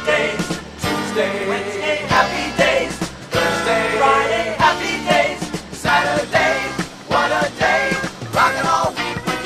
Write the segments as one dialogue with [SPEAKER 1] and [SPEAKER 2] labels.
[SPEAKER 1] days. Tuesday, Wednesday, happy days. Thursday, Friday, happy days. Saturday, what a day. Rockin' all week with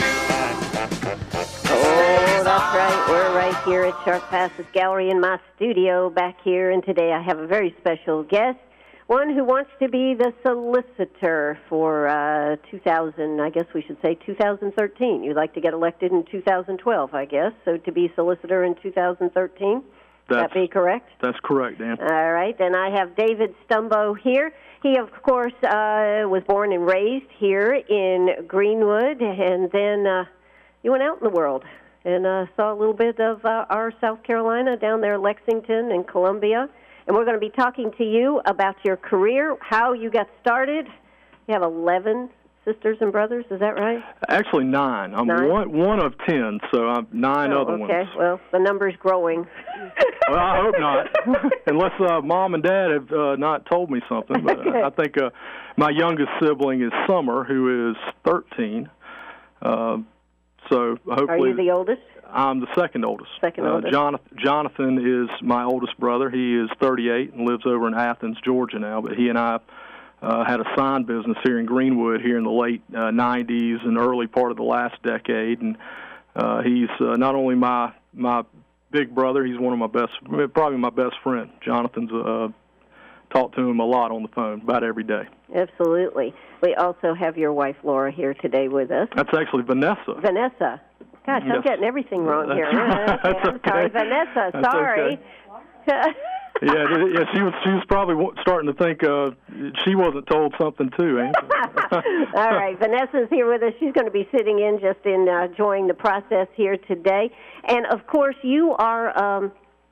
[SPEAKER 1] you.
[SPEAKER 2] Oh, that's right. We're right here at Sharp Passes Gallery in my studio back here, and today I have a very special guest, one who wants to be the solicitor for 2000, I guess we should say 2013. You'd like to get elected in 2012, I guess, so to be solicitor in 2013. Would that be correct?
[SPEAKER 3] That's correct, Dan.
[SPEAKER 2] All right. Then I have David Stumbo here. He, of course, was born and raised here in Greenwood, and then you went out in the world and saw a little bit of our South Carolina down there, Lexington and Columbia. And we're going to be talking to you about your career, how you got started. You have 11 sisters and brothers, is that right?
[SPEAKER 3] Actually, 9. I'm 9? one of 10, so I'm 9 other ones.
[SPEAKER 2] Okay, well, the number's growing.
[SPEAKER 3] Well, I hope not, unless Mom and Dad have not told me something. But I think my youngest sibling is Summer, who is 13. So hopefully.
[SPEAKER 2] Are you the oldest?
[SPEAKER 3] I'm the second oldest.
[SPEAKER 2] Second oldest.
[SPEAKER 3] Jonathan is my oldest brother. He is 38 and lives over in Athens, Georgia now. But he and I had a sign business here in Greenwood here in the late 90s and early part of the last decade. And he's not only my big brother, he's one of probably my best friend. Jonathan's talked to him a lot on the phone, about every day.
[SPEAKER 2] Absolutely. We also have your wife, Laura, here today with us.
[SPEAKER 3] That's actually Vanessa.
[SPEAKER 2] Vanessa. Gosh,
[SPEAKER 3] yes.
[SPEAKER 2] I'm getting everything wrong here.
[SPEAKER 3] That's
[SPEAKER 2] I'm sorry, Vanessa.
[SPEAKER 3] That's
[SPEAKER 2] sorry.
[SPEAKER 3] Okay. yeah, she was probably starting to think she wasn't told something too, ain't she?
[SPEAKER 2] All right, Vanessa's here with us. She's going to be sitting in, just enjoying the process here today. And of course, you are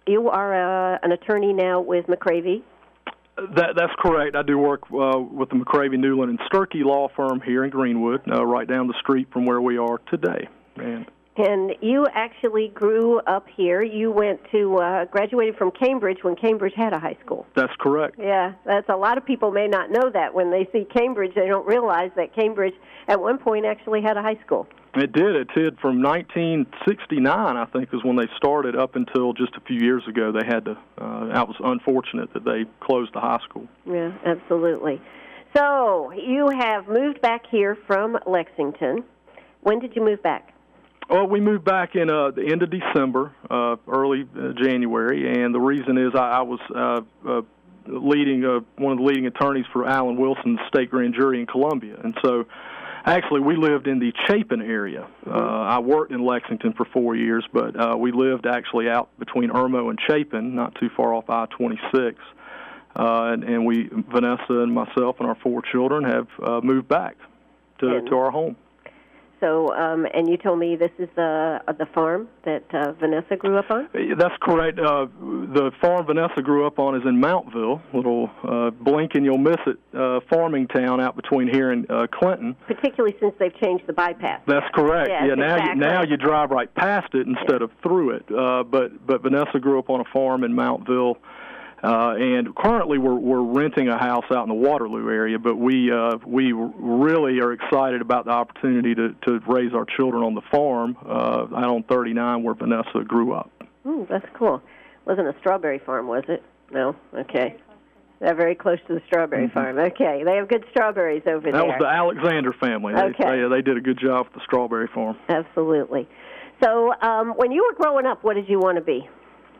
[SPEAKER 2] an attorney now with McCravey.
[SPEAKER 3] That's correct. I do work with the McCravey, Newland, and Sturkey law firm here in Greenwood, right down the street from where we are today.
[SPEAKER 2] And you actually grew up here. You went to graduated from Cambridge when Cambridge had a high school.
[SPEAKER 3] That's correct.
[SPEAKER 2] Yeah, that's a lot of people may not know that. When they see Cambridge, they don't realize that Cambridge at one point actually had a high school.
[SPEAKER 3] It did. It did. From 1969, I think, is when they started, up until just a few years ago. They had to. I was unfortunate that they closed the high school.
[SPEAKER 2] Yeah, absolutely. So you have moved back here from Lexington. When did you move back?
[SPEAKER 3] Well, we moved back in the end of December, early January, and the reason is I was leading one of the leading attorneys for Alan Wilson's state grand jury in Columbia, and so actually we lived in the Chapin area. I worked in Lexington for 4 years, but we lived actually out between Irmo and Chapin, not too far off I-26, and we, Vanessa and myself and our 4 children, have moved back to our home.
[SPEAKER 2] So, and you told me this is the farm that Vanessa grew up on?
[SPEAKER 3] That's correct. The farm Vanessa grew up on is in Mountville, little blink and you'll miss it farming town out between here and Clinton.
[SPEAKER 2] Particularly since they've changed the bypass.
[SPEAKER 3] That's correct.
[SPEAKER 2] Yeah,
[SPEAKER 3] now you drive right past it instead of through it. But Vanessa grew up on a farm in Mountville. And currently we're renting a house out in the Waterloo area, but we really are excited about the opportunity to raise our children on the farm out on 39 where Vanessa grew up.
[SPEAKER 2] That's cool. Wasn't a strawberry farm, was it? No? Okay. They're very close to the strawberry farm. Okay. They have good strawberries over there.
[SPEAKER 3] That was the Alexander family.
[SPEAKER 2] Okay.
[SPEAKER 3] They did a good job with the strawberry farm.
[SPEAKER 2] Absolutely. So when you were growing up, what did you want to be?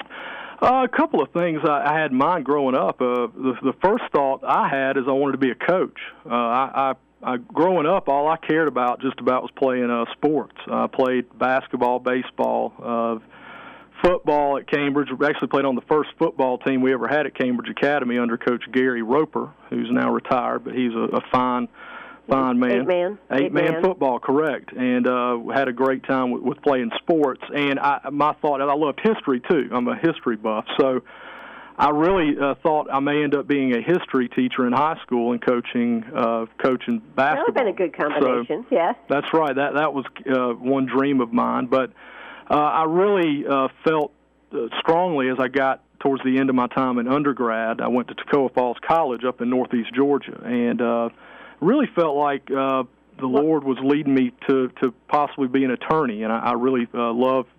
[SPEAKER 3] A couple of things I had in mind growing up. The first thought I had is I wanted to be a coach. I growing up, all I cared about just about was playing sports. I played basketball, baseball, football at Cambridge. We actually played on the first football team we ever had at Cambridge Academy under Coach Gary Roper, who's now retired, but he's a fine man. Eight-man football, correct. And had a great time with playing sports. And my thought, and I loved history, too. I'm a history buff. So I really thought I may end up being a history teacher in high school and coaching basketball. That would have been a
[SPEAKER 2] good combination, yes.
[SPEAKER 3] That's right. That was one dream of mine. But I really felt strongly as I got towards the end of my time in undergrad. I went to Toccoa Falls College up in northeast Georgia, and really felt like the Lord was leading me to possibly be an attorney, and I really love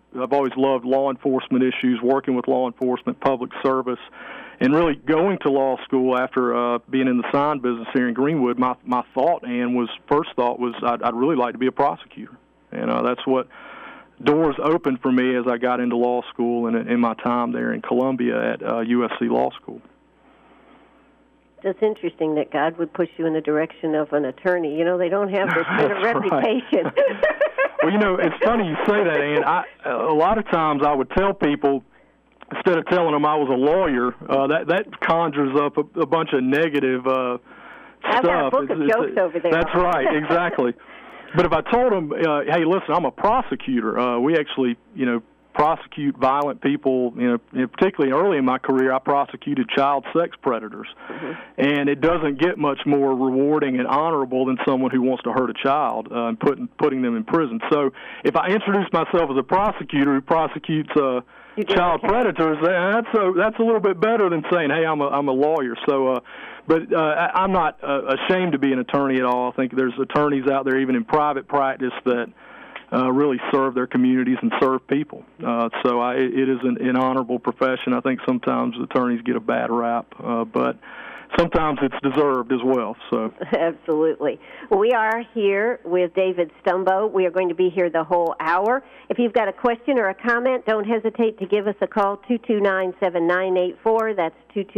[SPEAKER 3] I've always loved law enforcement issues, working with law enforcement, public service, and really going to law school after being in the sign business here in Greenwood. My first thought was I'd really like to be a prosecutor, and that's what doors opened for me as I got into law school and in my time there in Columbia at USC Law School.
[SPEAKER 2] It's interesting that God would push you in the direction of an attorney. You know, they don't have this sort of reputation.
[SPEAKER 3] Right. Well, you know, it's funny you say that, Ann. A lot of times I would tell people, instead of telling them I was a lawyer, that conjures up a bunch of negative stuff.
[SPEAKER 2] I've got a book of jokes over there.
[SPEAKER 3] That's right, exactly. But if I told them, hey, listen, I'm a prosecutor. We actually, prosecute violent people. Particularly early in my career, I prosecuted child sex predators, and it doesn't get much more rewarding and honorable than someone who wants to hurt a child and putting them in prison. So if I introduce myself as a prosecutor who prosecutes child predators, that's a little bit better than saying, hey, I'm a lawyer. So, but I'm not ashamed to be an attorney at all. I think there's attorneys out there, even in private practice, that really serve their communities and serve people. So it is an honorable profession. I think sometimes attorneys get a bad rap, but sometimes it's deserved as well. So
[SPEAKER 2] absolutely. Well, we are here with David Stumbo. We are going to be here the whole hour. If you've got a question or a comment, don't hesitate to give us a call, 229-7984. That's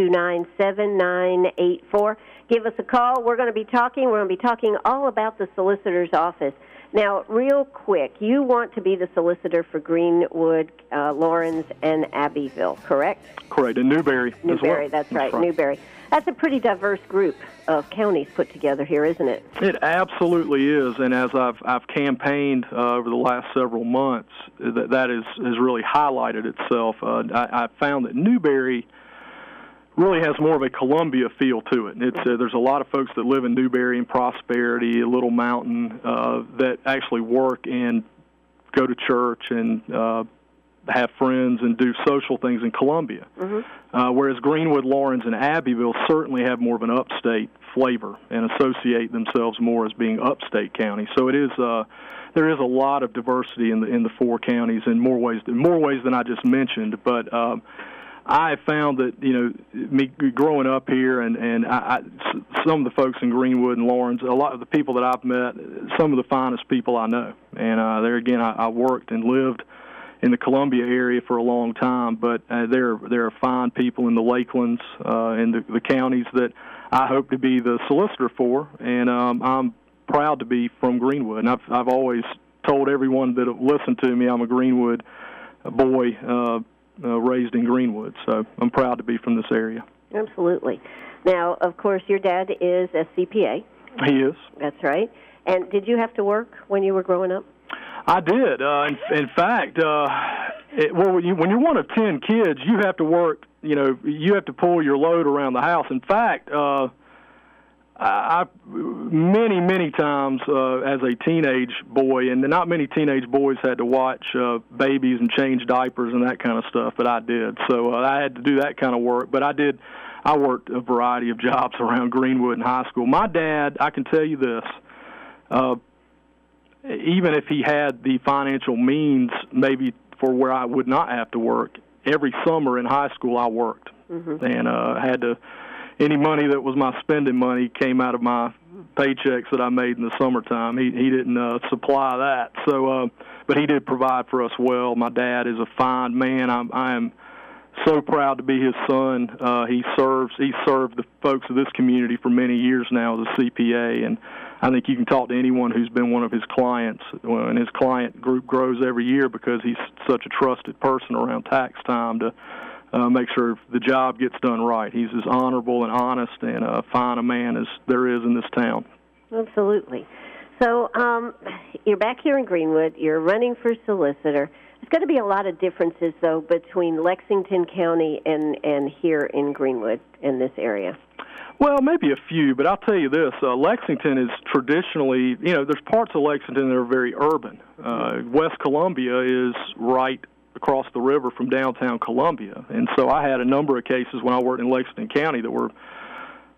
[SPEAKER 2] 229-7984. Give us a call. We're going to be talking all about the solicitor's office. Now, real quick, you want to be the solicitor for Greenwood, Laurens, and Abbeville, correct?
[SPEAKER 3] Correct, and Newberry as well.
[SPEAKER 2] That's right, Newberry. That's a pretty diverse group of counties put together here, isn't it?
[SPEAKER 3] It absolutely is, and as I've campaigned over the last several months, that has really highlighted itself. I found that Newberry really has more of a Columbia feel to it. There's a lot of folks that live in Newberry and Prosperity, Little Mountain, that actually work and go to church and have friends and do social things in Columbia. Whereas Greenwood, Laurens, and Abbeville certainly have more of an upstate flavor and associate themselves more as being upstate counties. So it is there is a lot of diversity in the four counties in more ways than I just mentioned, but I found that, me growing up here and some of the folks in Greenwood and Laurens, a lot of the people that I've met, some of the finest people I know. And there again, I worked and lived in the Columbia area for a long time, but there are fine people in the Lakelands, in the counties that I hope to be the solicitor for, and I'm proud to be from Greenwood. And I've always told everyone that listened to me I'm a Greenwood boy, raised in Greenwood, so I'm proud to be from this area. Absolutely.
[SPEAKER 2] Now, of course, your dad is a CPA.
[SPEAKER 3] He is.
[SPEAKER 2] That's right. And did you have to work when you were growing up?
[SPEAKER 3] I did. In fact, when you're one of 10 kids, you have to work. You have to pull your load around the house. In fact, I many times as a teenage boy, and not many teenage boys had to watch babies and change diapers and that kind of stuff, but I did. So I had to do that kind of work. But I worked a variety of jobs around Greenwood in high school. My dad, I can tell you this, even if he had the financial means maybe for where I would not have to work, every summer in high school I worked. And had to. Any money that was my spending money came out of my paychecks that I made in the summertime. He didn't supply that. So, but he did provide for us well. My dad is a fine man. I am so proud to be his son. He served the folks of this community for many years now as a CPA, and I think you can talk to anyone who's been one of his clients, and his client group grows every year because he's such a trusted person around tax time to make sure the job gets done right. He's as honorable and honest and fine a man as there is in this town. Absolutely.
[SPEAKER 2] So you're back here in Greenwood. You're running for solicitor. There's going to be a lot of differences, though, between Lexington County and here in Greenwood in this area.
[SPEAKER 3] Well, maybe a few, but I'll tell you this. Lexington is traditionally, there's parts of Lexington that are very urban. West Columbia is right across the river from downtown Columbia. And so I had a number of cases when I worked in Lexington County that were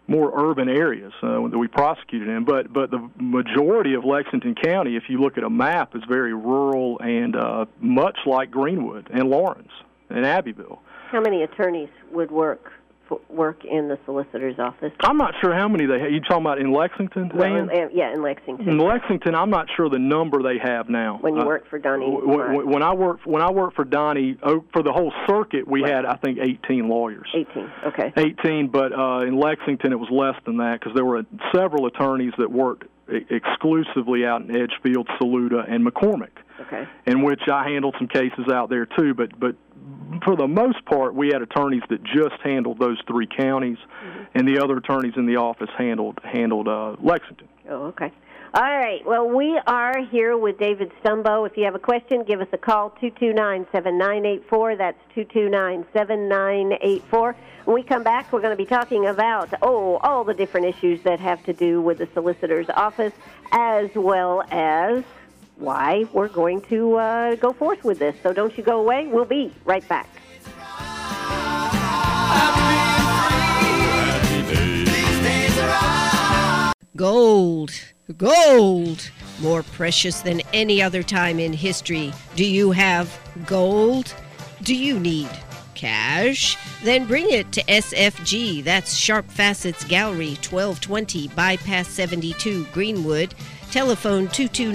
[SPEAKER 3] more urban areas that we prosecuted in. But the majority of Lexington County, if you look at a map, is very rural and much like Greenwood and Lawrence and Abbeville.
[SPEAKER 2] How many attorneys would work in the solicitor's office?
[SPEAKER 3] I'm not sure how many they have. You talking about in Lexington, Dan?
[SPEAKER 2] Well, yeah, in Lexington.
[SPEAKER 3] In Lexington, I'm not sure the number they have now.
[SPEAKER 2] When you worked for Donnie?
[SPEAKER 3] When I worked for Donnie, for the whole circuit, we had, I think, 18 lawyers.
[SPEAKER 2] 18, okay.
[SPEAKER 3] 18, but in Lexington it was less than that because there were several attorneys that worked exclusively out in Edgefield, Saluda, and McCormick.
[SPEAKER 2] Okay.
[SPEAKER 3] In which I handled some cases out there too, but for the most part, we had attorneys that just handled those three counties, and the other attorneys in the office handled Lexington.
[SPEAKER 2] Oh, okay. All right. Well, we are here with David Stumbo. If you have a question, give us a call, 229-7984. That's 229-7984. When we come back, we're going to be talking about, all the different issues that have to do with the solicitor's office, as well as why we're going to go forth with this. So don't you go away. We'll be right back.
[SPEAKER 4] Gold. Gold. More precious than any other time in history. Do you have gold? Do you need cash? Then bring it to SFG. That's Sharp Facets Gallery, 1220 Bypass 72, Greenwood. Telephone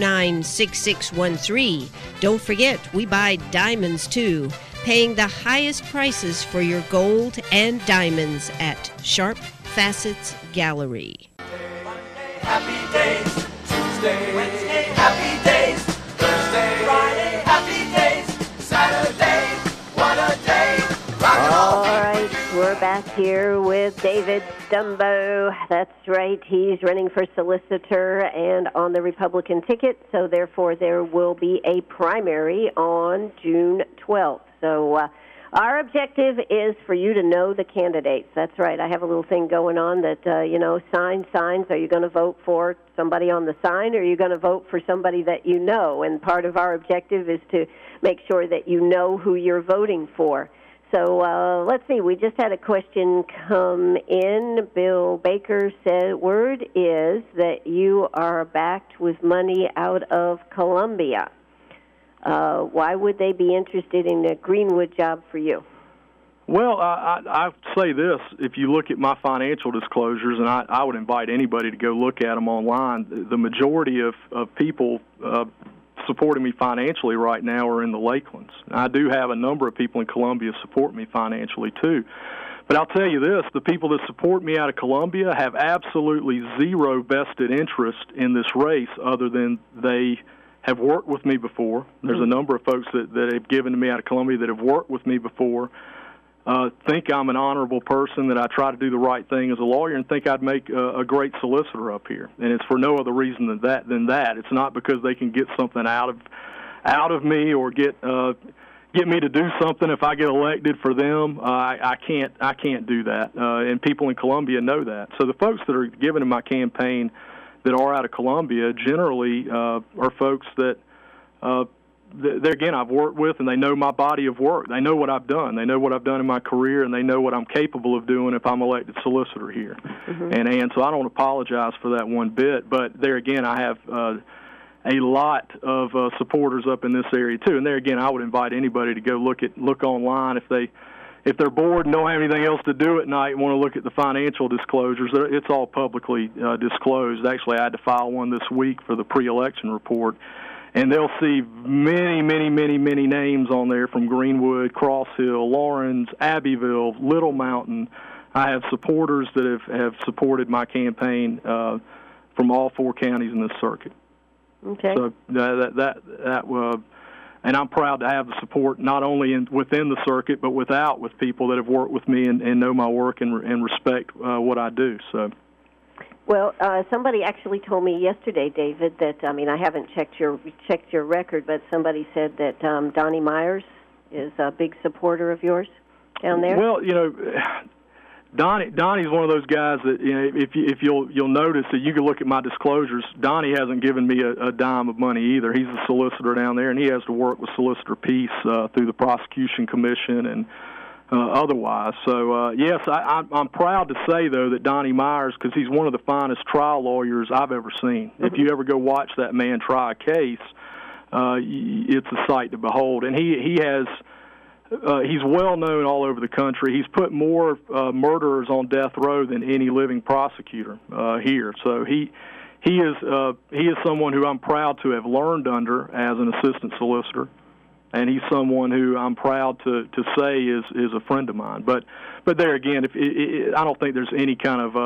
[SPEAKER 4] 229-6613. Don't forget, we buy diamonds too, paying the highest prices for your gold and diamonds at Sharp Facets Gallery.
[SPEAKER 1] Monday, happy days. Tuesday, Wednesday, happy days. Thursday, Friday, happy days. Saturday, what a day.
[SPEAKER 2] All right, we're back here with David Stumbo. That's right, he's running for solicitor and on the Republican ticket, so therefore there will be a primary on June 12th. So our objective is for you to know the candidates. That's right, I have a little thing going on that, signs. Are you going to vote for somebody on the sign, or are you going to vote for somebody that you know? And part of our objective is to make sure that you know who you're voting for. So let's see, we just had a question come in. Bill Baker said, word is that you are backed with money out of Columbia. Why would they be interested in a Greenwood job for you?
[SPEAKER 3] Well, I say this, if you look at my financial disclosures, and I would invite anybody to go look at them online, the majority of people supporting me financially right now are in the Lakelands. I do have a number of people in Columbia support me financially too. But I'll tell you this, the people that support me out of Columbia have absolutely zero vested interest in this race other than they have worked with me before. There's a number of folks that have given to me out of Columbia that have worked with me before, think I'm an honorable person, that I try to do the right thing as a lawyer, and think I'd make a great solicitor up here. And it's for no other reason than that. It's not because they can get something out of me or get me to do something if I get elected for them. I can't do that. And people in Columbia know that. So the folks that are given to my campaign that are out of Columbia generally are folks that again, I've worked with, and they know my body of work. They know what I've done. They know what I've done in my career, and they know what I'm capable of doing if I'm elected solicitor here. Mm-hmm. And so I don't apologize for that one bit. But there again, I have a lot of supporters up in this area too. And there again, I would invite anybody to go look online if they're bored and don't have anything else to do at night and want to look at the financial disclosures. It's all publicly disclosed. Actually, I had to file one this week for the pre-election report. And they'll see many, many, many, many names on there from Greenwood, Cross Hill, Lawrence, Abbeville, Little Mountain. I have supporters that have supported my campaign from all four counties in this circuit.
[SPEAKER 2] Okay.
[SPEAKER 3] So and I'm proud to have the support not only within the circuit but with people that have worked with me and know my work and respect what I do. So.
[SPEAKER 2] Well, somebody actually told me yesterday, David, that I haven't checked your record, but somebody said that Donnie Myers is a big supporter of yours down there.
[SPEAKER 3] Well, Donnie's one of those guys that if you'll notice that you can look at my disclosures. Donnie hasn't given me a dime of money either. He's a solicitor down there, and he has to work with Solicitor Peace through the prosecution commission and otherwise. So, yes, I'm proud to say, though, that Donnie Myers, because he's one of the finest trial lawyers I've ever seen. Mm-hmm. If you ever go watch that man try a case, it's a sight to behold. And he's well known all over the country. He's put more murderers on death row than any living prosecutor here. So he is someone who I'm proud to have learned under as an assistant solicitor. And he's someone who I'm proud to say is a friend of mine. But there again, I don't think there's any kind of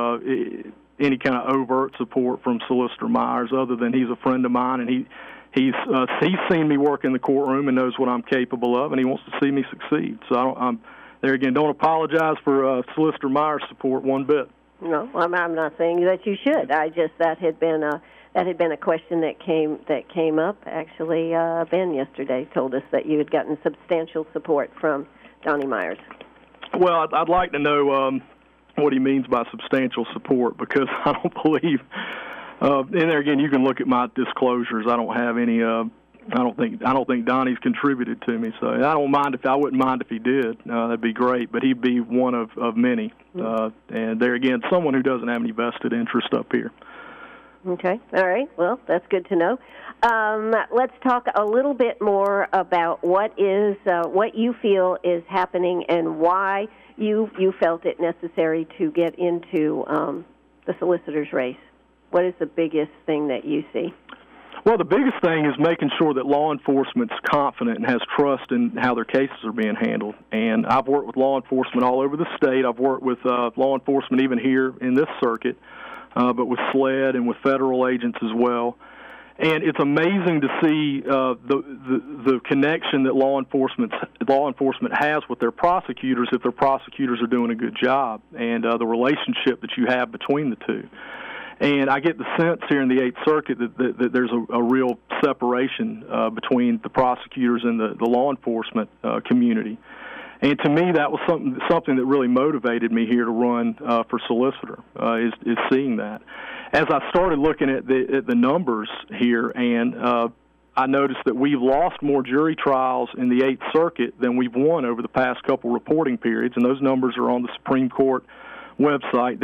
[SPEAKER 3] overt support from Solicitor Myers other than he's a friend of mine, and he's seen me work in the courtroom and knows what I'm capable of, and he wants to see me succeed. So don't apologize for Solicitor Myers' support one bit.
[SPEAKER 2] No, I'm not saying that you should. That had been a question that came up. Actually, Ben yesterday told us that you had gotten substantial support from Donnie Myers.
[SPEAKER 3] Well, I'd like to know what he means by substantial support, because I don't believe. And there again, you can look at my disclosures. I don't have any. I don't think Donnie's contributed to me. So I wouldn't mind if he did. That'd be great. But he'd be one of many. And there again, someone who doesn't have any vested interest up here.
[SPEAKER 2] Okay. All right. Well, that's good to know. Let's talk a little bit more about what you feel is happening and why you felt it necessary to get into the solicitor's race. What is the biggest thing that you see?
[SPEAKER 3] Well, the biggest thing is making sure that law enforcement's confident and has trust in how their cases are being handled. And I've worked with law enforcement all over the state. I've worked with law enforcement even here in this circuit, but with SLED and with federal agents as well. And it's amazing to see the connection that law enforcement has with their prosecutors if their prosecutors are doing a good job, and the relationship that you have between the two. And I get the sense here in the Eighth Circuit that there's a real separation between the prosecutors and the law enforcement community. And to me, that was something that really motivated me here to run for solicitor, is seeing that. As I started looking at the numbers here, and I noticed that we've lost more jury trials in the Eighth Circuit than we've won over the past couple reporting periods, and those numbers are on the Supreme Court website,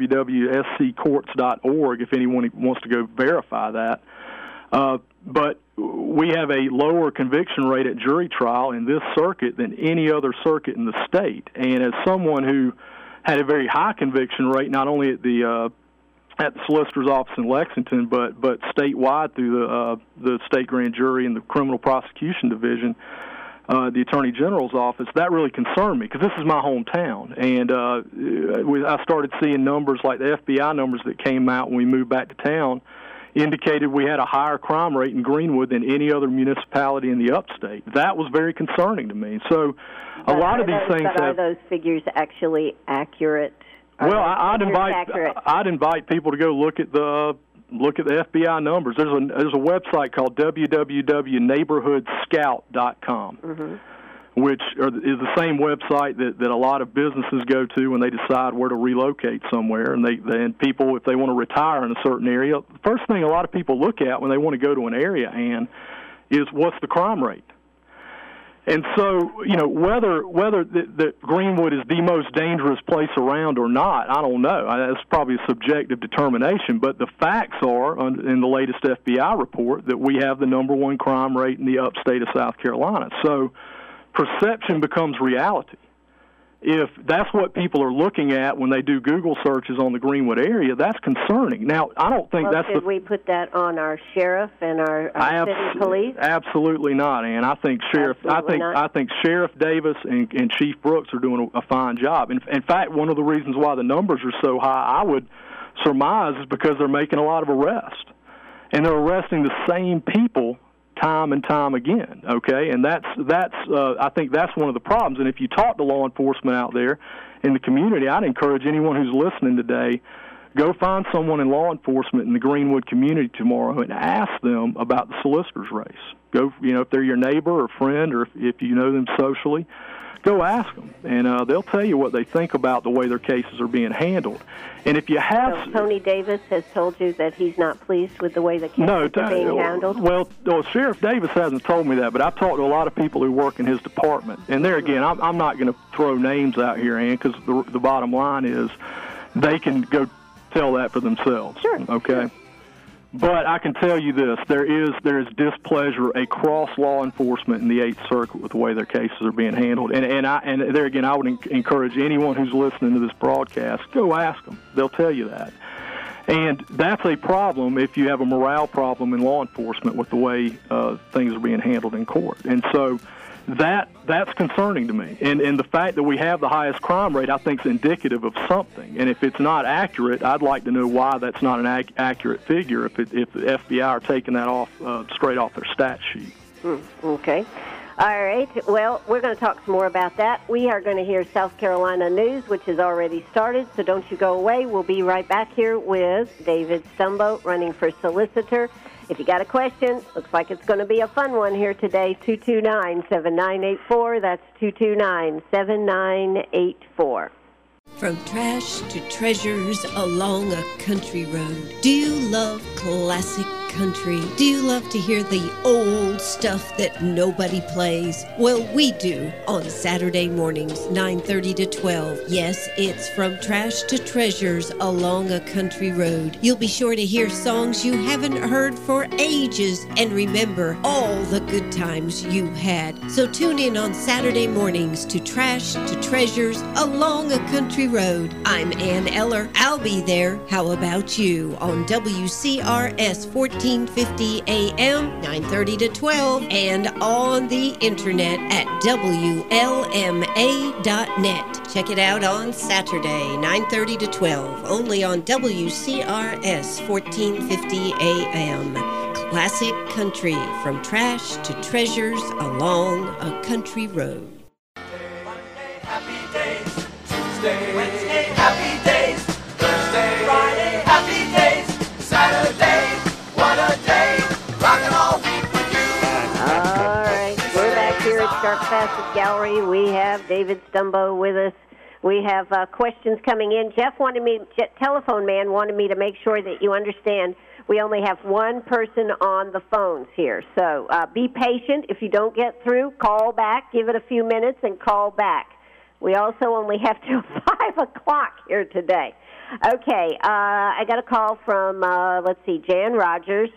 [SPEAKER 3] www.sccourts.org, if anyone wants to go verify that. But we have a lower conviction rate at jury trial in this circuit than any other circuit in the state. And as someone who had a very high conviction rate, not only at the solicitor's office in Lexington, but statewide through the state grand jury and the criminal prosecution division, the Attorney General's office, that really concerned me because this is my hometown. And I started seeing numbers like the FBI numbers that came out when we moved back to town indicated we had a higher crime rate in Greenwood than any other municipality in the upstate. That was very concerning to me. So a lot of these things
[SPEAKER 2] are those figures actually accurate?
[SPEAKER 3] Well, I'd invite people to go look at the FBI numbers. There's a website called www.neighborhoodscout.com, which is the same website that a lot of businesses go to when they decide where to relocate somewhere. And people, if they want to retire in a certain area, the first thing a lot of people look at when they want to go to an area, is what's the crime rate. And so, whether the Greenwood is the most dangerous place around or not, I don't know. That's probably a subjective determination. But the facts are, in the latest FBI report, that we have the #1 crime rate in the upstate of South Carolina. So perception becomes reality. If that's what people are looking at when they do Google searches on the Greenwood area, that's concerning. Now, I don't think
[SPEAKER 2] should we put that on our sheriff and our city police?
[SPEAKER 3] Absolutely not, Ann. I think Sheriff Sheriff Davis and Chief Brooks are doing a fine job. In fact, one of the reasons why the numbers are so high, I would surmise, is because they're making a lot of arrests, and they're arresting the same people time and time again, okay? And that's I think that's one of the problems. And if you talk to law enforcement out there in the community, I'd encourage anyone who's listening today, go find someone in law enforcement in the Greenwood community tomorrow and ask them about the solicitor's race. Go, if they're your neighbor or friend, or if you know them socially, go ask them, and they'll tell you what they think about the way their cases are being handled. And if you have...
[SPEAKER 2] So Tony Davis has told you that he's not pleased with the way the cases are being handled?
[SPEAKER 3] Well, Sheriff Davis hasn't told me that, but I've talked to a lot of people who work in his department. And there again, I'm not going to throw names out here, Ann, because the bottom line is they can go tell that for themselves.
[SPEAKER 2] Sure.
[SPEAKER 3] Okay?
[SPEAKER 2] Sure.
[SPEAKER 3] But I can tell you this, there is displeasure across law enforcement in the 8th Circuit with the way their cases are being handled. And there again, I would encourage anyone who's listening to this broadcast, go ask them. They'll tell you that. And that's a problem if you have a morale problem in law enforcement with the way things are being handled in court. And so that's concerning to me. And the fact that we have the highest crime rate, I think, is indicative of something. And if it's not accurate, I'd like to know why that's not an accurate figure if the FBI are taking that off straight off their stat sheet.
[SPEAKER 2] Okay. All right. Well, we're going to talk some more about that. We are going to hear South Carolina news, which has already started, so don't you go away. We'll be right back here with David Stumbo, running for solicitor. If you got a question, looks like it's going to be a fun one here today, 229-7984. That's 229-7984.
[SPEAKER 4] From trash to treasures along a country road. Do you love classic country? Do you love to hear the old stuff that nobody plays? Well, we do on Saturday mornings, 9:30 to 12. Yes, it's From Trash to Treasures Along a Country Road. You'll be sure to hear songs you haven't heard for ages and remember all the good times you had. So tune in on Saturday mornings to Trash to Treasures Along a Country Road. I'm Ann Eller. I'll be there. How about you on WCRS 1450 AM, 9:30 to 12, and on the internet at WLMA.net. Check it out on Saturday, 9:30 to 12, only on WCRS 1450 AM. Classic country, from trash to treasures along a country road.
[SPEAKER 1] Monday, happy days. Tuesday, Wednesday, happy days. Thursday, Friday, happy days. Saturday, what a day. Rockin' all week with you.
[SPEAKER 2] All right. We're back here at Shark Facet Gallery. We have David Stumbo with us. We have questions coming in. Telephone man wanted me to make sure that you understand we only have one person on the phones here. So be patient. If you don't get through, call back. Give it a few minutes and call back. We also only have till 5 o'clock here today. Okay, I got a call from, Jan Rogers.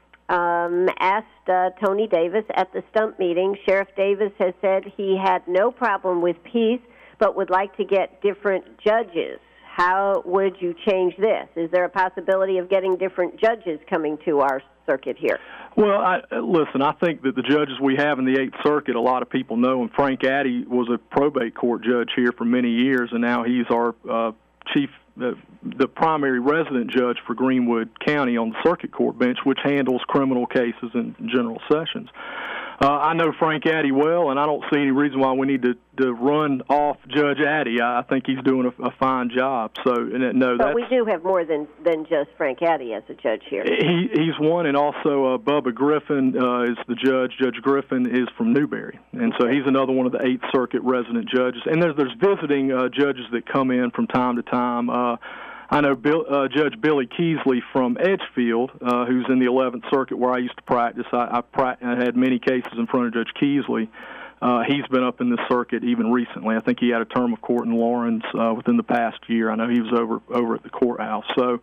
[SPEAKER 2] Asked Tony Davis at the stump meeting. Sheriff Davis has said he had no problem with peace, but would like to get different judges. How would you change this? Is there a possibility of getting different judges coming to our circuit here?
[SPEAKER 3] Well, listen, I think that the judges we have in the 8th Circuit, a lot of people know, and Frank Addy was a probate court judge here for many years, and now he's our chief, the primary resident judge for Greenwood County on the circuit court bench, which handles criminal cases and general sessions. I know Frank Addy well, and I don't see any reason why we need to run off Judge Addy. I think he's doing a fine job.
[SPEAKER 2] But we do have more than just Frank Addy as a judge here.
[SPEAKER 3] He's one, and also Bubba Griffin is the judge. Judge Griffin is from Newberry, and so he's another one of the 8th Circuit resident judges. And there's visiting judges that come in from time to time. I know Judge Billy Keesley from Edgefield, who's in the 11th Circuit where I used to practice. I had many cases in front of Judge Keesley. He's been up in this circuit even recently. I think he had a term of court in Lawrence within the past year. I know he was over at the courthouse. So,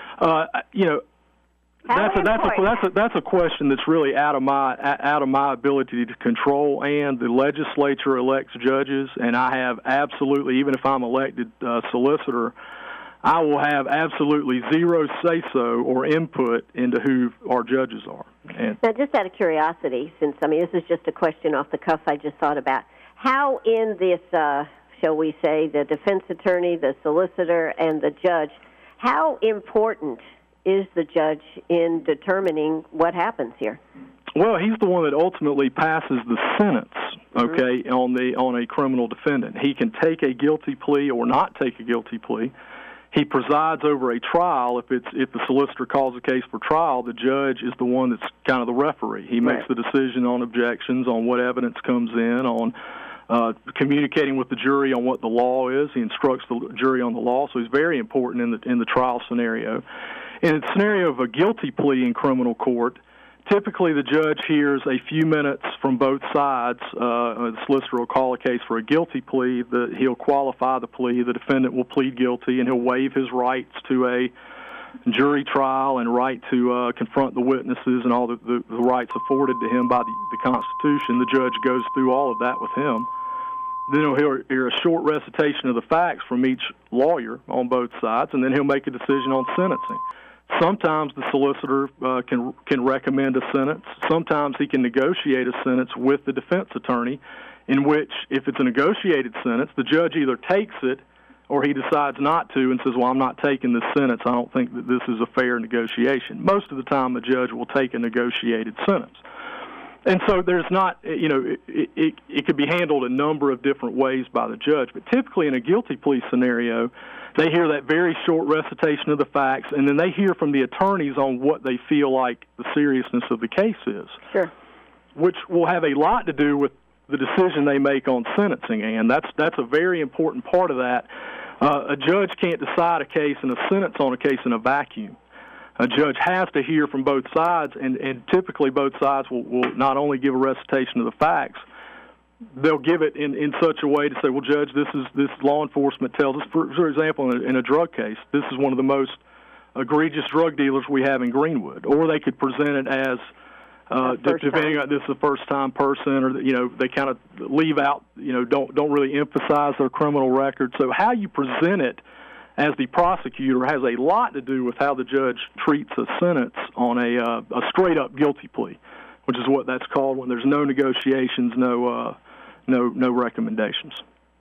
[SPEAKER 3] that's a question that's really out of my ability to control. And the legislature elects judges, and I have absolutely, even if I'm elected solicitor, I will have absolutely zero say-so or input into who our judges are.
[SPEAKER 2] Now, just out of curiosity, since, this is just a question off the cuff I just thought about, how in this, shall we say, the defense attorney, the solicitor, and the judge, how important is the judge in determining what happens here?
[SPEAKER 3] Well, he's the one that ultimately passes the sentence, okay, on a criminal defendant. He can take a guilty plea or not take a guilty plea. He presides over a trial. If the solicitor calls a case for trial, the judge is the one that's kind of the referee. He makes the decision on objections, on what evidence comes in, on communicating with the jury on what the law is. He instructs the jury on the law, so he's very important in the trial scenario. In the scenario of a guilty plea in criminal court, typically the judge hears a few minutes from both sides. The solicitor will call a case for a guilty plea. He'll qualify the plea. The defendant will plead guilty, and he'll waive his rights to a jury trial and right to confront the witnesses and all the rights afforded to him by the Constitution. The judge goes through all of that with him. Then he'll hear a short recitation of the facts from each lawyer on both sides, and then he'll make a decision on sentencing. Sometimes the solicitor can recommend a sentence. Sometimes he can negotiate a sentence with the defense attorney, in which, if it's a negotiated sentence, the judge either takes it or he decides not to and says, well, I'm not taking this sentence. I don't think that this is a fair negotiation. Most of the time, a judge will take a negotiated sentence. And so there's not, it could be handled a number of different ways by the judge. But typically in a guilty plea scenario, they hear that very short recitation of the facts, and then they hear from the attorneys on what they feel like the seriousness of the case is.
[SPEAKER 2] Sure.
[SPEAKER 3] Which will have a lot to do with the decision they make on sentencing, and that's a very important part of that. A judge can't decide a case and a sentence on a case in a vacuum. A judge has to hear from both sides, and typically both sides will not only give a recitation of the facts, they'll give it in such a way to say, well, Judge, this law enforcement tells us, for example, in a drug case, this is one of the most egregious drug dealers we have in Greenwood. Or they could present it as, depending on this is a first-time person, or they kind of leave out, don't really emphasize their criminal record. So how you present it as the prosecutor has a lot to do with how the judge treats a sentence on a straight-up guilty plea, which is what that's called when there's no negotiations, no recommendations.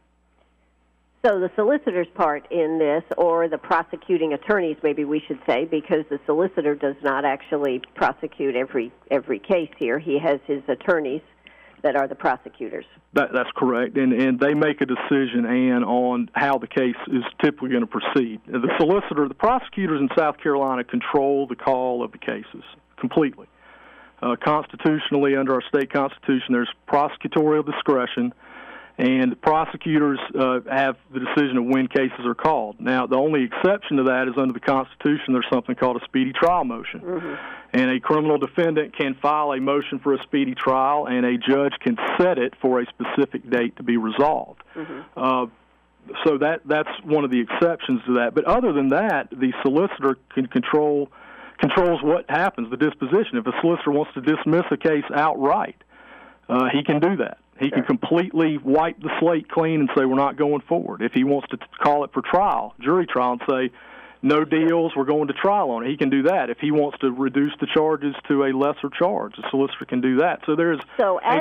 [SPEAKER 2] So the solicitor's part in this, or the prosecuting attorneys, maybe we should say, because the solicitor does not actually prosecute every case here. He has his attorneys that are the prosecutors.
[SPEAKER 3] That's correct, and they make a decision, Ann, on how the case is typically going to proceed. The prosecutors in South Carolina control the call of the cases completely. Constitutionally, under our state constitution, there's prosecutorial discretion, and prosecutors have the decision of when cases are called. Now, the only exception to that is under the Constitution, there's something called a speedy trial motion. Mm-hmm. And a criminal defendant can file a motion for a speedy trial, and a judge can set it for a specific date to be resolved. Mm-hmm. So that's one of the exceptions to that. But other than that, the solicitor controls what happens, the disposition. If a solicitor wants to dismiss a case outright, he can do that. He can completely wipe the slate clean and say, we're not going forward. If he wants to call it for trial, jury trial, and say, no deals, we're going to trial on it, he can do that. If he wants to reduce the charges to a lesser charge, the solicitor can do that. So there's
[SPEAKER 2] as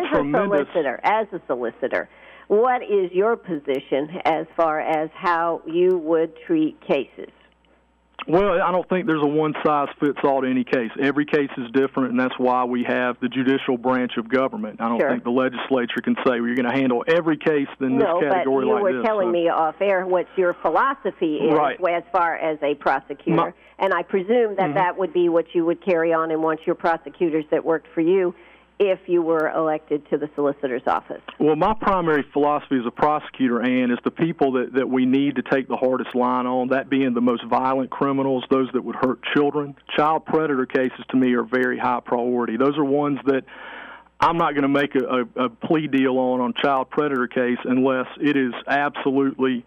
[SPEAKER 2] a solicitor, what is your position as far as how you would treat cases?
[SPEAKER 3] Well, I don't think there's a one-size-fits-all to any case. Every case is different, and that's why we have the judicial branch of government. I don't think the legislature can say, well, you're going to handle every case in this category like this. No, but you were telling me off-air what your philosophy is as far as a prosecutor, and I presume that that would be what you would carry on and want your prosecutors that worked for you if you were elected to the solicitor's office. Well, my primary philosophy as a prosecutor, Ann, is the people that we need to take the hardest line on, that being the most violent criminals, those that would hurt children. Child predator cases, to me, are very high priority. Those are ones that I'm not going to make a plea deal on child predator case unless it is absolutely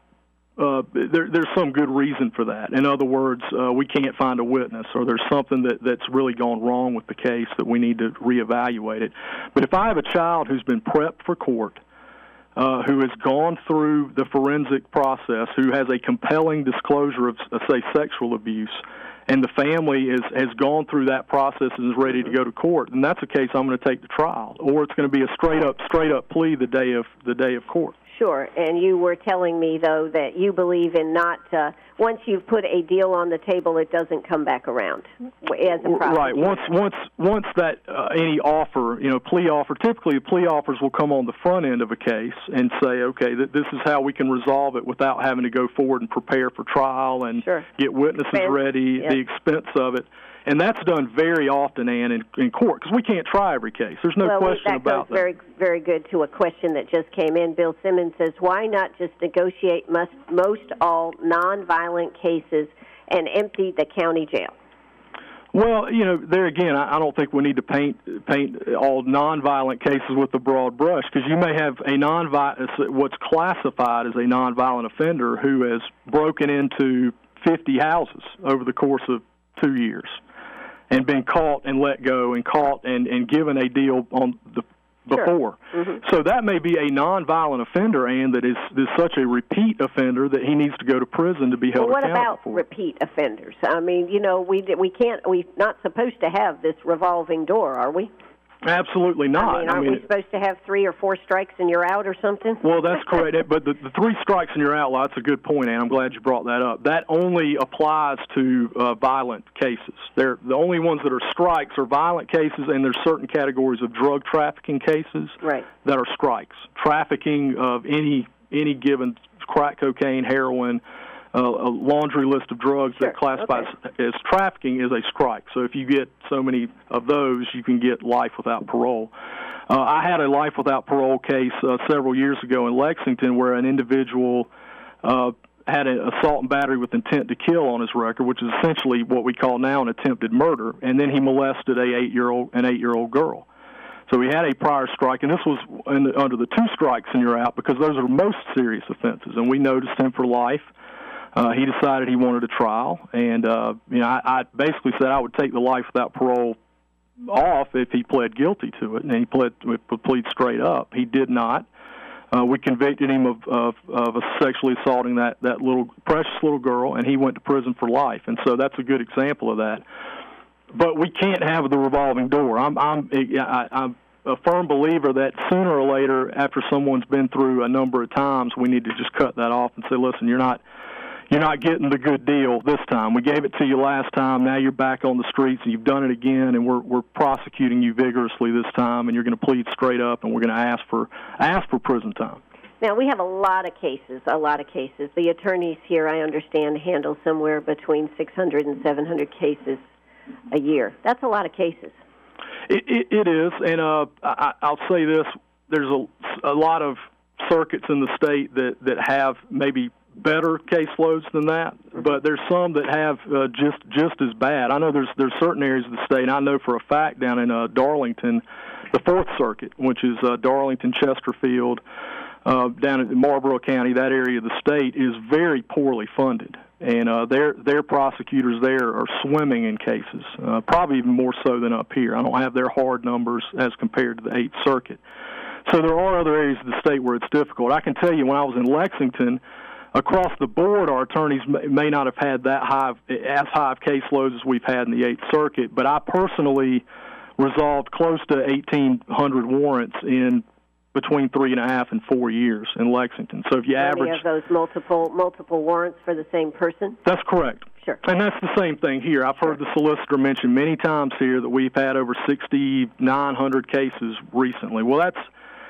[SPEAKER 3] there's some good reason for that. In other words, we can't find a witness, or there's something that's really gone wrong with the case that we need to reevaluate it. But if I have a child who's been prepped for court, who has gone through the forensic process, who has a compelling disclosure of, say, sexual abuse, and the family has gone through that process and is ready to go to court, then that's a case I'm going to take to trial, or it's going to be a straight up plea the day of court. Sure, and you were telling me, though, that you believe in not, once you've put a deal on the table, it doesn't come back around as a prosecutor. Right, once that any offer, plea offer, typically the plea offers will come on the front end of a case and say, okay, this is how we can resolve it without having to go forward and prepare for trial and get witnesses ready, the expense of it. And that's done very often, Ann, in court, because we can't try every case. There's no question about that.
[SPEAKER 2] That goes very good to a question that just came in. Bill Simmons says, why not just negotiate most all nonviolent cases and empty the county jail?
[SPEAKER 3] Well, there again, I don't think we need to paint all nonviolent cases with a broad brush, because you may have what's classified as a nonviolent offender who has broken into 50 houses over the course of 2 years and been caught and let go and caught and given a deal on the before. Sure. Mm-hmm. So that may be a nonviolent offender, and that is such a repeat offender that he needs to go to prison to be held accountable.
[SPEAKER 2] What about repeat offenders? I mean, we're not supposed to have this revolving door, are we?
[SPEAKER 3] Absolutely not.
[SPEAKER 2] Aren't we supposed to have 3 or 4 strikes and you're out or something?
[SPEAKER 3] Well, that's correct. But the 3 strikes and you're out, that's a good point, Ann. I'm glad you brought that up. That only applies to violent cases. The only ones that are strikes are violent cases, and there's certain categories of drug trafficking cases that are strikes. Trafficking of any given crack cocaine, heroin, a laundry list of drugs that classifies as trafficking is a strike. So if you get so many of those, you can get life without parole. I had a life without parole case several years ago in Lexington where an individual had an assault and battery with intent to kill on his record, which is essentially what we call now an attempted murder, and then he molested an 8-year-old girl. So he had a prior strike, and this was under the 2 strikes and you're out, because those are most serious offenses, and we noticed him for life. He decided he wanted a trial, and I basically said I would take the life without parole off if he pled guilty to it, and he would plead straight up. He did not. We convicted him of sexually assaulting that precious little girl, and he went to prison for life. And so that's a good example of that. But we can't have the revolving door. I'm a firm believer that sooner or later, after someone's been through a number of times, we need to just cut that off and say, listen, you're not getting the good deal this time. We gave it to you last time. Now you're back on the streets, and you've done it again, and we're prosecuting you vigorously this time, and you're going to plead straight up, and we're going to ask for prison time.
[SPEAKER 2] Now, we have a lot of cases. The attorneys here, I understand, handle somewhere between 600 and 700 cases a year. That's a lot of cases.
[SPEAKER 3] It is, and I'll say this. There's a lot of circuits in the state that have maybe better caseloads than that, but there's some that have just as bad. I know there's certain areas of the state, and I know for a fact down in Darlington, the 4th Circuit, which is Darlington, Chesterfield, down in Marlboro County, that area of the state is very poorly funded, and their prosecutors there are swimming in cases, probably even more so than up here. I don't have their hard numbers as compared to the 8th Circuit. So there are other areas of the state where it's difficult. I can tell you when I was in Lexington, across the board, our attorneys may not have had as high of caseloads as we've had in the 8th Circuit, but I personally resolved close to 1,800 warrants in between 3.5 and 4 years in Lexington. So if you average...
[SPEAKER 2] Have those multiple warrants for the same person?
[SPEAKER 3] That's correct.
[SPEAKER 2] Sure.
[SPEAKER 3] And that's the same thing here. I've heard the solicitor mention many times here that we've had over 6,900 cases recently. Well, that's...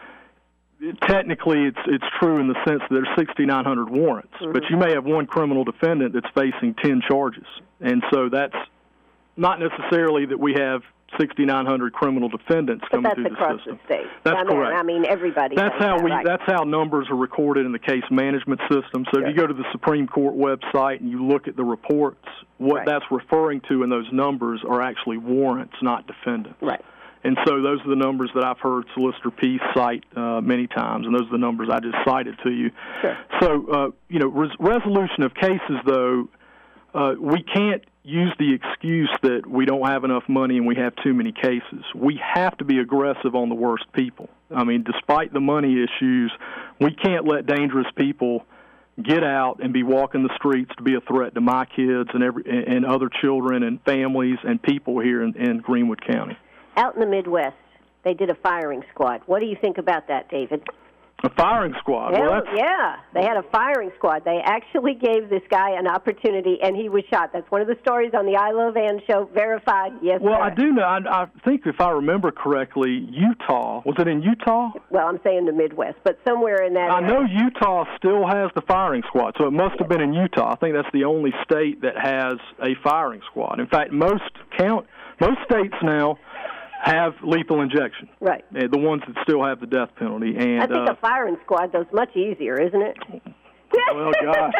[SPEAKER 3] Technically, it's true in the sense that there's 6,900 warrants, but you may have one criminal defendant that's facing 10 charges. And so that's not necessarily that we have 6,900 criminal defendants coming through the system.
[SPEAKER 2] But that's across the state.
[SPEAKER 3] That's correct.
[SPEAKER 2] I mean, everybody.
[SPEAKER 3] That's how numbers are recorded in the case management system. So if you go to the Supreme Court website and you look at the reports, what that's referring to in those numbers are actually warrants, not defendants.
[SPEAKER 2] Right.
[SPEAKER 3] And so those are the numbers that I've heard Solicitor Peace cite many times, and those are the numbers I just cited to you.
[SPEAKER 2] Sure.
[SPEAKER 3] So, resolution of cases, though, we can't use the excuse that we don't have enough money and we have too many cases. We have to be aggressive on the worst people. I mean, despite the money issues, we can't let dangerous people get out and be walking the streets to be a threat to my kids and other children and families and people here in Greenwood County.
[SPEAKER 2] Out in the Midwest, they did a firing squad. What do you think about that, David?
[SPEAKER 3] A firing squad. Well,
[SPEAKER 2] yeah, they had a firing squad. They actually gave this guy an opportunity, and he was shot. That's one of the stories on the I Love Ann show, verified. Yes,
[SPEAKER 3] well,
[SPEAKER 2] sir.
[SPEAKER 3] I do know. I think if I remember correctly, Utah. Was it in Utah?
[SPEAKER 2] Well, I'm saying the Midwest, but somewhere in that
[SPEAKER 3] I
[SPEAKER 2] area.
[SPEAKER 3] know Utah still has the firing squad, so it must have been in Utah. I think that's the only state that has a firing squad. In fact, most states now have lethal injection.
[SPEAKER 2] Right.
[SPEAKER 3] The ones that still have the death penalty. And
[SPEAKER 2] I think a firing squad, though, is much easier, isn't it?
[SPEAKER 3] Well, gosh.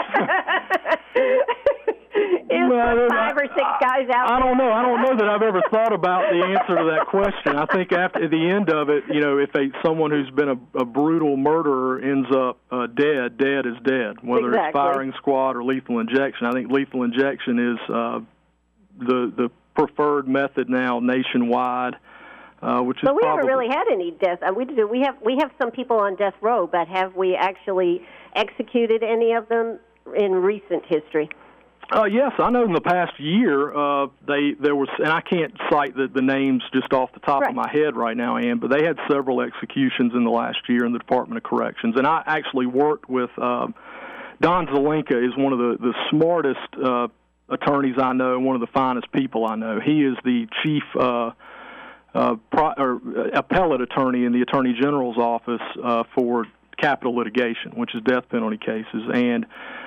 [SPEAKER 2] It's 5 or 6 guys out
[SPEAKER 3] I don't know. I don't know that I've ever thought about the answer to that question. I think after the end of it, if someone who's been a brutal murderer ends up dead is dead, whether it's firing squad or lethal injection. I think lethal injection is the preferred method now nationwide. Which is
[SPEAKER 2] but we
[SPEAKER 3] probably,
[SPEAKER 2] haven't really had any deaths. We have some people on death row, but have we actually executed any of them in recent history?
[SPEAKER 3] Yes, I know in the past year there was, and I can't cite the names just off the top of my head right now, Ann, but they had several executions in the last year in the Department of Corrections, and I actually worked with Don Zelenka is one of the smartest attorneys I know, and one of the finest people I know. He is the chief appellate attorney in the Attorney General's office for capital litigation, which is death penalty cases, and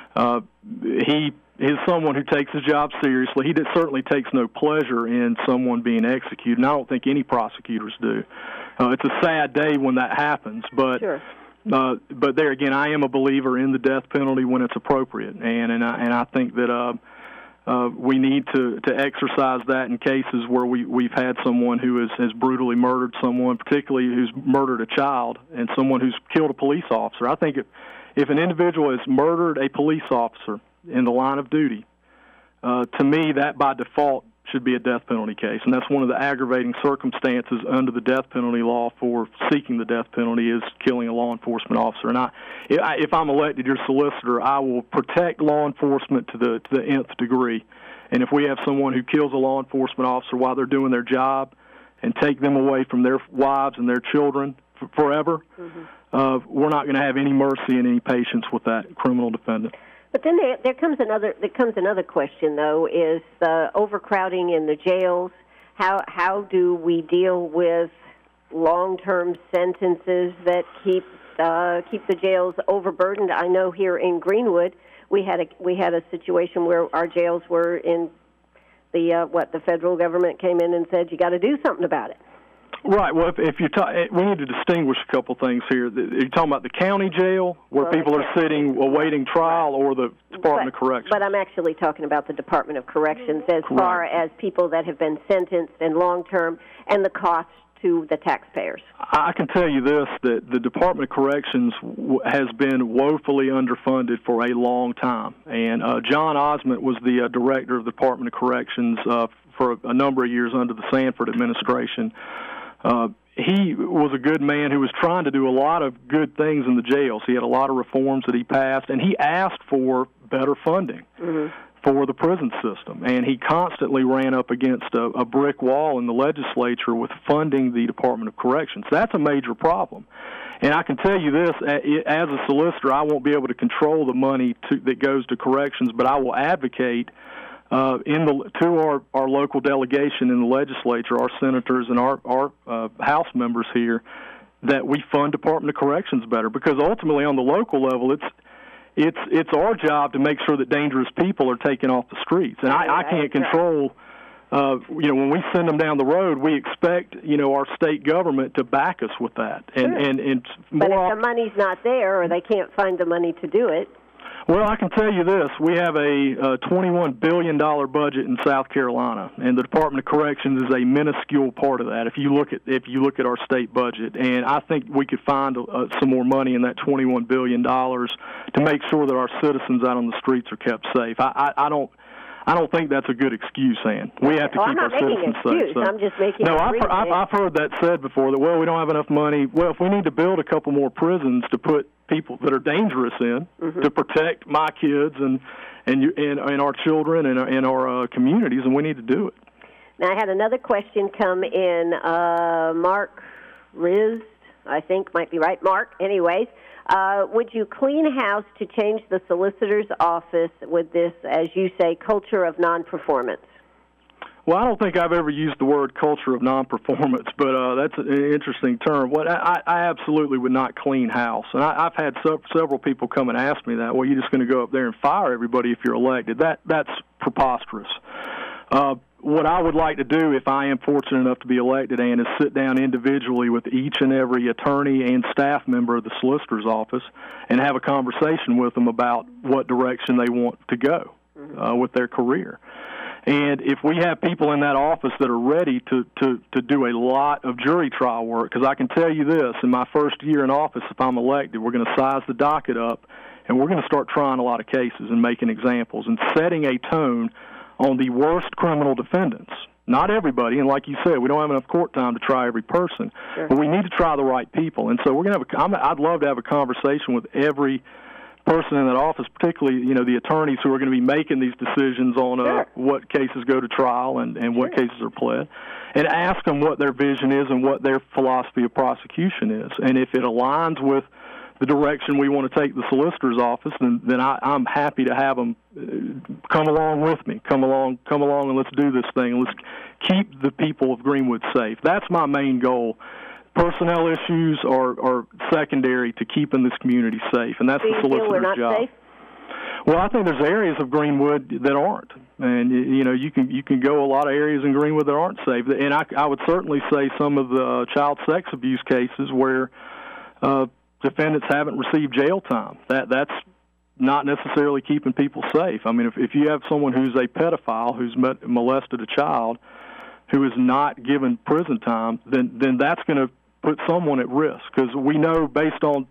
[SPEAKER 3] he is someone who takes his job seriously. He certainly takes no pleasure in someone being executed, and I don't think any prosecutors do. It's a sad day when that happens, but
[SPEAKER 2] sure.
[SPEAKER 3] But there again, I am a believer in the death penalty when it's appropriate, and I think that we need to exercise that in cases where we've had someone who has brutally murdered someone, particularly who's murdered a child, and someone who's killed a police officer. I think if an individual has murdered a police officer in the line of duty, to me that by default should be a death penalty case, and that's one of the aggravating circumstances under the death penalty law for seeking the death penalty is killing a law enforcement officer. And if I'm elected your solicitor, I will protect law enforcement to the nth degree. And if we have someone who kills a law enforcement officer while they're doing their job and take them away from their wives and their children forever, we're not going to have any mercy and any patience with that criminal defendant.
[SPEAKER 2] But then there comes another question, though, is the overcrowding in the jails. How do we deal with long-term sentences that keep the jails overburdened? I know here in Greenwood we had a situation where our jails were in the federal government came in and said you got to do something about it.
[SPEAKER 3] Right. Well, if you we need to distinguish a couple things here. You're talking about the county jail, where people are sitting awaiting trial, or the Department of Corrections.
[SPEAKER 2] But I'm actually talking about the Department of Corrections as far as people that have been sentenced and long-term, and the costs to the taxpayers.
[SPEAKER 3] I can tell you this, that the Department of Corrections has been woefully underfunded for a long time. And John Osment was the director of the Department of Corrections for a number of years under the Sanford administration. He was a good man who was trying to do a lot of good things in the jails. He had a lot of reforms that he passed, and he asked for better funding for the prison system. And he constantly ran up against a brick wall in the legislature with funding the Department of Corrections. That's a major problem. And I can tell you this, as a solicitor, I won't be able to control the money that goes to corrections, but I will advocate to our local delegation in the legislature, our senators and our House members here, that we fund Department of Corrections better, because ultimately on the local level it's our job to make sure that dangerous people are taken off the streets, and I can't control. When we send them down the road, we expect our state government to back us with that, and
[SPEAKER 2] but if the money's not there or they can't find the money to do it.
[SPEAKER 3] Well, I can tell you this. We have a $21 billion budget in South Carolina, and the Department of Corrections is a minuscule part of that if you look at our state budget. And I think we could find some more money in that $21 billion to make sure that our citizens out on the streets are kept safe. I don't think that's a good excuse, Ann. We have to keep our citizens safe. So.
[SPEAKER 2] I'm just making
[SPEAKER 3] I've heard that said before, that, we don't have enough money. Well, if we need to build a couple more prisons to put people that are dangerous in, to protect my kids and our children and our communities, and we need to do it.
[SPEAKER 2] Now, I had another question come in. Mark Riz, I think might be right. Mark, anyways. Would you clean house to change the solicitor's office with this, as you say, culture of non-performance?
[SPEAKER 3] Well, I don't think I've ever used the word culture of non-performance, but that's an interesting term. What I absolutely would not clean house, and I've had several people come and ask me that. Well, you're just going to go up there and fire everybody if you're elected. That's preposterous. What I would like to do, if I am fortunate enough to be elected, Ann, is sit down individually with each and every attorney and staff member of the solicitor's office and have a conversation with them about what direction they want to go with their career. And if we have people in that office that are ready to do a lot of jury trial work, because I can tell you this, in my first year in office, if I'm elected, we're going to size the docket up, and we're going to start trying a lot of cases and making examples and setting a tone on the worst criminal defendants. Not everybody, and like you said, we don't have enough court time to try every person,
[SPEAKER 2] sure.
[SPEAKER 3] But we need to try the right people. And so we're going to have I'd love to have a conversation with every person in that office, particularly, the attorneys who are going to be making these decisions on
[SPEAKER 2] sure.
[SPEAKER 3] what cases go to trial and what cases are pled, and ask them what their vision is and what their philosophy of prosecution is. And if it aligns with the direction we want to take the solicitor's office, then I'm happy to have them come along with me. Come along, and let's do this thing. Let's keep the people of Greenwood safe. That's my main goal. Personnel issues are secondary to keeping this community safe, and that's the solicitor's job.
[SPEAKER 2] Safe?
[SPEAKER 3] Well, I think there's areas of Greenwood that aren't, and you can go a lot of areas in Greenwood that aren't safe. And I would certainly say some of the child sex abuse cases where defendants haven't received jail time. That's not necessarily keeping people safe. I mean, if you have someone who's a pedophile who's molested a child who is not given prison time, then that's going to put someone at risk, because we know based on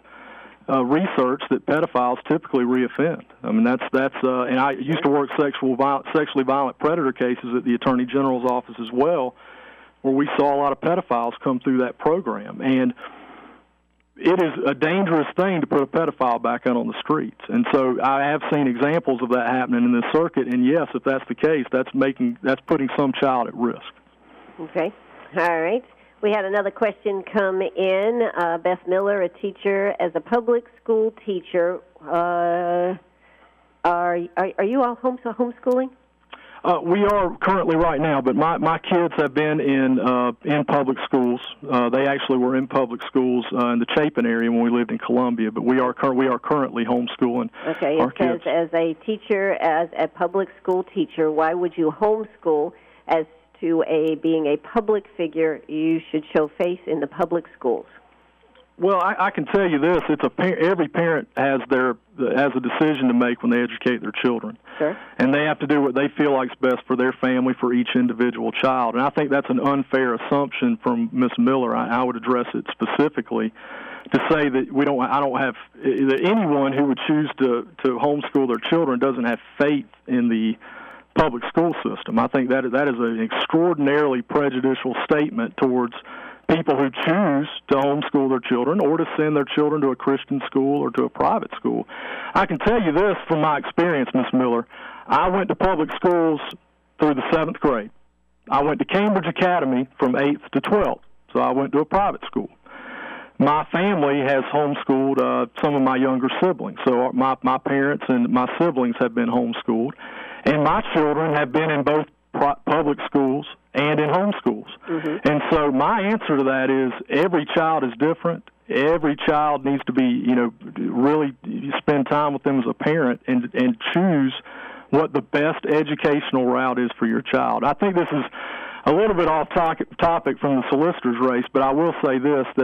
[SPEAKER 3] research that pedophiles typically reoffend. I mean, that's and I used to work sexually violent predator cases at the Attorney General's office as well, where we saw a lot of pedophiles come through that program. And it is a dangerous thing to put a pedophile back out on the streets. And so I have seen examples of that happening in this circuit, and yes, if that's the case, that's putting some child at risk.
[SPEAKER 2] Okay. All right. We had another question come in. Beth Miller, a teacher, as a public school teacher, are you all homeschooling?
[SPEAKER 3] We are currently right now, but my kids have been in public schools. They actually were in public schools in the Chapin area when we lived in Columbia, but we are currently homeschooling our kids.
[SPEAKER 2] As a teacher, as a public school teacher, why would you homeschool? As to being a public figure, you should show face in the public schools.
[SPEAKER 3] Well, I can tell you this: every parent has a decision to make when they educate their children,
[SPEAKER 2] sure.
[SPEAKER 3] And they have to do what they feel like is best for their family, for each individual child. And I think that's an unfair assumption from Ms. Miller. I would address it specifically to say that that anyone who would choose to homeschool their children doesn't have faith in the public school system. I think that is an extraordinarily prejudicial statement towards people who choose to homeschool their children or to send their children to a Christian school or to a private school. I can tell you this from my experience, Ms. Miller. I went to public schools through the 7th grade. I went to Cambridge Academy from 8th to 12th, so I went to a private school. My family has homeschooled some of my younger siblings, so my parents and my siblings have been homeschooled, and my children have been in both public schools and in homeschools. Mm-hmm. And so my answer to that is every child is different. Every child needs to be, really spend time with them as a parent and choose what the best educational route is for your child. I think this is a little bit off topic from the solicitor's race, but I will say this, that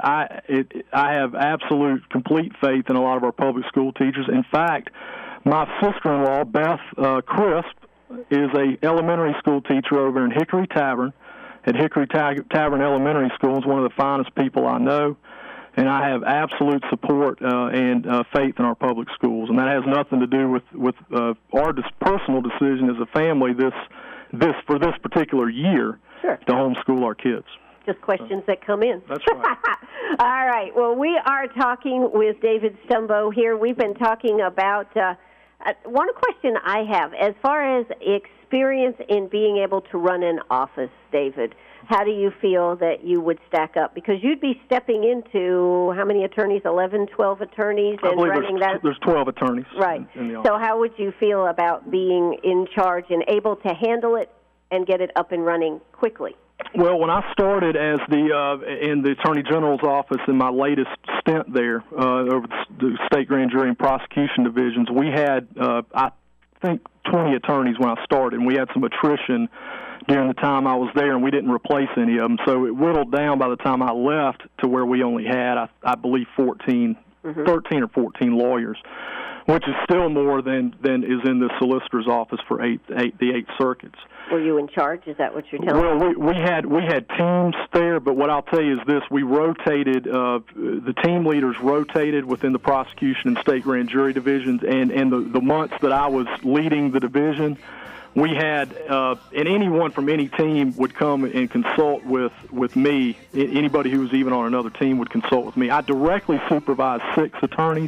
[SPEAKER 3] I have absolute, complete faith in a lot of our public school teachers. In fact, my sister-in-law, Beth Crisp, is a elementary school teacher over in Hickory Tavern at Hickory Tavern Elementary School. Is one of the finest people I know, and I have absolute support and faith in our public schools. And that has nothing to do with our personal decision as a family for this particular year,
[SPEAKER 2] sure,
[SPEAKER 3] to homeschool our kids.
[SPEAKER 2] Just questions that come in.
[SPEAKER 3] That's right.
[SPEAKER 2] All right. Well, we are talking with David Stumbo here. We've been talking about one question I have, as far as experience in being able to run an office, David. how do you feel that you would stack up? Because you'd be stepping into how many attorneys, 11, 12 attorneys, and running that?
[SPEAKER 3] There's 12 attorneys.
[SPEAKER 2] Right.
[SPEAKER 3] In the office.
[SPEAKER 2] So how would you feel about being in charge and able to handle it and get it up and running quickly?
[SPEAKER 3] Well, when I started as in the Attorney General's office in my latest stint there over the state grand jury and prosecution divisions, we had, I think, 20 attorneys when I started, and we had some attrition during the time I was there, and we didn't replace any of them. So it whittled down by the time I left to where we only had, I believe, 13 or 14 lawyers, which is still more than is in the solicitor's office for the 8 circuits.
[SPEAKER 2] Were you in charge? Is that what you're telling me?
[SPEAKER 3] Well, we had teams there, but what I'll tell you is this: we rotated. The team leaders rotated within the prosecution and state grand jury divisions, and the months that I was leading the division, we had and anyone from any team would come and consult with me. Anybody who was even on another team would consult with me. I directly supervised 6 attorneys.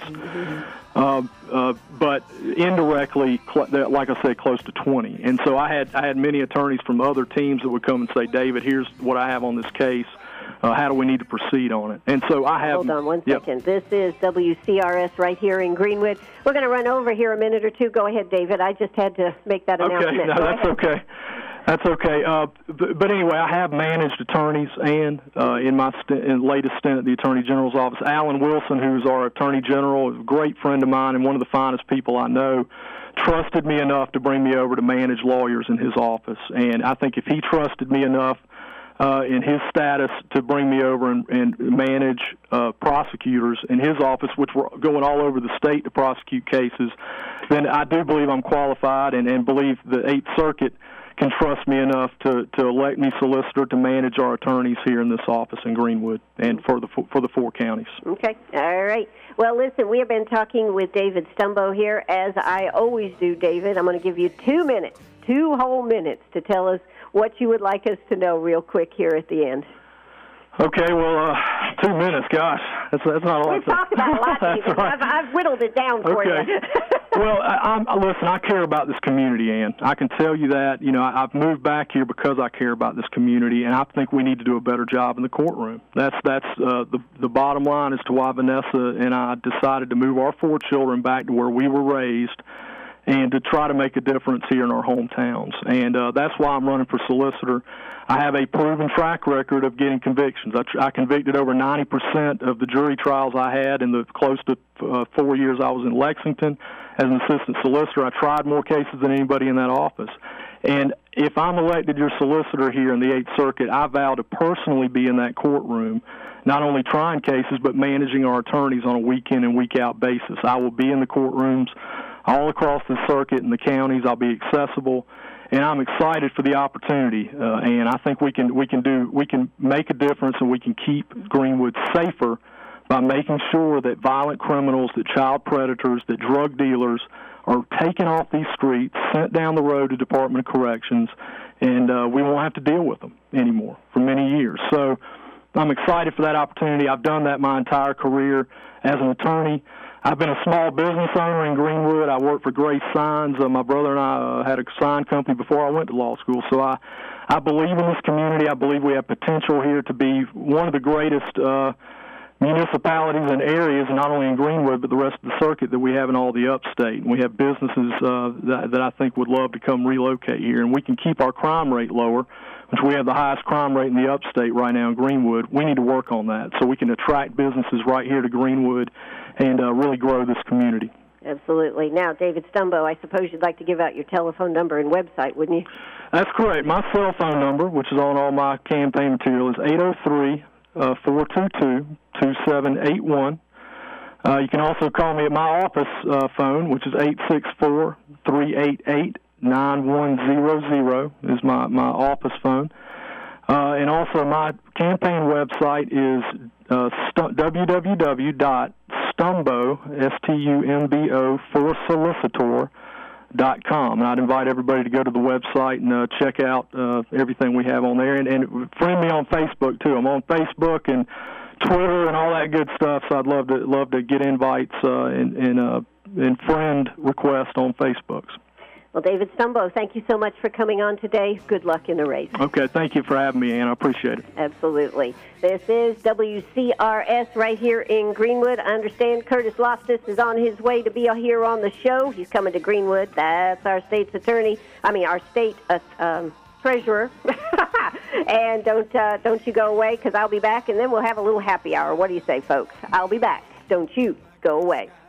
[SPEAKER 3] But indirectly, like I said, close to 20. And so I had many attorneys from other teams that would come and say, David, here's what I have on this case. How do we need to proceed on it? And so I have...
[SPEAKER 2] Hold on one second. This is WCRS right here in Greenwood. We're going to run over here a minute or two. Go ahead, David. I just had to make that announcement.
[SPEAKER 3] Okay, no, that's okay. That's okay. But anyway, I have managed attorneys, and in my latest stint at the Attorney General's office, Alan Wilson, who's our Attorney General, is a great friend of mine and one of the finest people I know, trusted me enough to bring me over to manage lawyers in his office. And I think if he trusted me enough in his status to bring me over and manage prosecutors in his office, which were going all over the state to prosecute cases, then I do believe I'm qualified and believe the 8th Circuit can trust me enough to elect me solicitor to manage our attorneys here in this office in Greenwood and for the 4 counties.
[SPEAKER 2] Okay. All right. Well, listen, we have been talking with David Stumbo here, as I always do, David. I'm going to give you 2 minutes, 2 whole minutes, to tell us what you would like us to know real quick here at the end.
[SPEAKER 3] Okay, well, 2 minutes, gosh, that's not a lot.
[SPEAKER 2] We've talked about a lot, David.
[SPEAKER 3] Right.
[SPEAKER 2] I've whittled it down for you.
[SPEAKER 3] Well, listen, I care about this community, Ann. I can tell you that. You know, I've moved back here because I care about this community, and I think we need to do a better job in the courtroom. That's the bottom line as to why Vanessa and I decided to move our 4 children back to where we were raised and to try to make a difference here in our hometowns. And that's why I'm running for solicitor. I have a proven track record of getting convictions. I convicted over 90% of the jury trials I had in the close to 4 years I was in Lexington as an assistant solicitor. I tried more cases than anybody in that office. And if I'm elected your solicitor here in the 8th Circuit, I vow to personally be in that courtroom, not only trying cases, but managing our attorneys on a week-in and week-out basis. I will be in the courtrooms all across the circuit and the counties. I'll be accessible, and I'm excited for the opportunity. And I think we can make a difference, and we can keep Greenwood safer by making sure that violent criminals, that child predators, that drug dealers are taken off these streets, sent down the road to Department of Corrections, and we won't have to deal with them anymore for many years. So I'm excited for that opportunity. I've done that my entire career as an attorney. I've been a small business owner in Greenwood. I worked for Grace Signs. My brother and I had a sign company before I went to law school. So I believe in this community. I believe we have potential here to be one of the greatest municipalities and areas, not only in Greenwood, but the rest of the circuit that we have in all the upstate. And we have businesses that I think would love to come relocate here. And we can keep our crime rate lower, which we have the highest crime rate in the upstate right now in Greenwood. We need to work on that so we can attract businesses right here to Greenwood and really grow this community.
[SPEAKER 2] Absolutely. Now, David Stumbo, I suppose you'd like to give out your telephone number and website, wouldn't you?
[SPEAKER 3] That's correct. My cell phone number, which is on all my campaign material, is 803-422-2781. You can also call me at my office phone, which is 864-388-9100 is my office phone. And also my campaign website is www.stumbo, S-T-U-M-B-O, for solicitor.com. And I'd invite everybody to go to the website and check out everything we have on there. And friend me on Facebook, too. I'm on Facebook and Twitter and all that good stuff, so I'd love to get invites and friend requests on Facebook.
[SPEAKER 2] Well, David Stumbo, thank you so much for coming on today. Good luck in the race.
[SPEAKER 3] Okay, thank you for having me, Ann. I appreciate it.
[SPEAKER 2] Absolutely. This is WCRS right here in Greenwood. I understand Curtis Loftus is on his way to be here on the show. He's coming to Greenwood. That's our state's attorney. Our state treasurer. And don't you go away, because I'll be back, and then we'll have a little happy hour. What do you say, folks? I'll be back. Don't you go away.